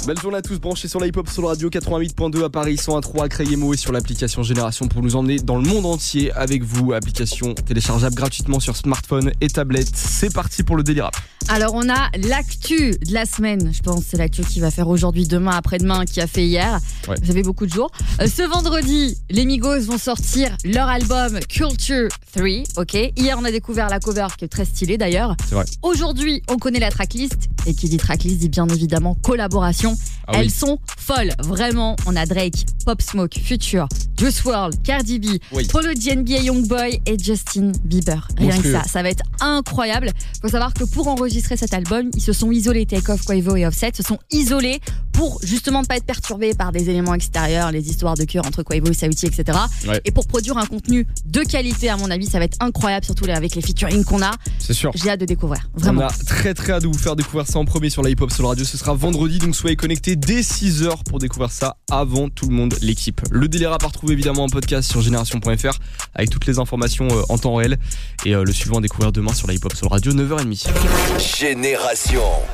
Belle journée à tous, branchés sur la hip-hop sur le radio 88.2 à Paris, 101.3 à Crayemo et sur l'application Génération pour nous emmener dans le monde entier avec vous. Application téléchargeable gratuitement sur smartphone et tablette. C'est parti pour le Daily Rap. Alors on a l'actu de la semaine, je pense c'est l'actu qui va faire aujourd'hui, demain, après-demain, qui a fait hier. Ouais. Vous avez beaucoup de jours. Ce vendredi, les Migos vont sortir leur album Culture 3, ok. Hier on a découvert la cover qui est très stylée d'ailleurs. C'est vrai. Aujourd'hui on connaît la tracklist, et qui dit tracklist dit bien évidemment collaboration. Elles sont folles, vraiment. On a Drake, Pop Smoke, Future, Juice WRLD, Cardi B, Polo G, NBA Youngboy et Justin Bieber. Rien que ça va être incroyable. Faut savoir que pour enregistrer cet album, ils se sont isolés, Takeoff, Quavo et Offset se sont isolés pour justement ne pas être perturbés par des éléments extérieurs, les histoires de cœur entre Quavo et Saweetie, etc. Ouais. Et pour produire un contenu de qualité, à mon avis, ça va être incroyable, surtout avec les featuring qu'on a. C'est sûr. J'ai hâte de découvrir, vraiment. On a très hâte de vous faire découvrir ça en premier sur la hip-hop sur le radio. Ce sera vendredi, donc soyez connectés dès 6h pour découvrir ça avant tout le monde, l'équipe. Le Daily Rap à retrouver évidemment en podcast sur génération.fr avec toutes les informations en temps réel. Et le suivant à découvrir demain sur la hip-hop sur le radio, 9h30. Génération.